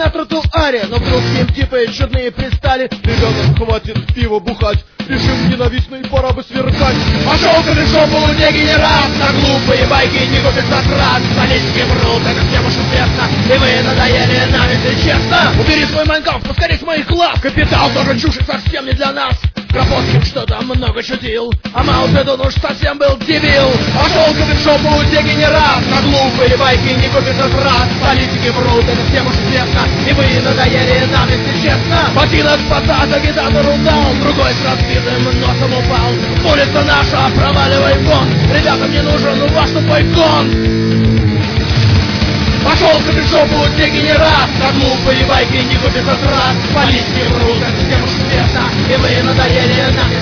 на тротуаре, но вдруг к ним типы чудные пристали. Ребята, хватит пиво бухать, режим ненавистный, пора бы сверкать. Пошел к кофешопу дегенерат, на глупые байки не купит затрат. Политики врут, это всем уж известно, и вы надоели нам, если честно. Убери свой Майнкамп, поскорей с моих глаз. Капитал тоже чушь и совсем не для нас. Кропоткин что-то много чудил, а Мао Цзэдун уж совсем был дебил. Пошел к кофешопу дегенерат, на глупые байки не купит затрат. Политики врут, это всем уж известно, и вы надоели нам, если честно. Ботинок спасат, агитатору дал, другой с разбитым носом упал. Улица наша, проваливай вон, ребята, мне нужен ваш тупой гон. Пошел к кофешопу дегенерат, на глупые байки не купит затрат. Политики врут, это всем уж известно, и вы надоели нам,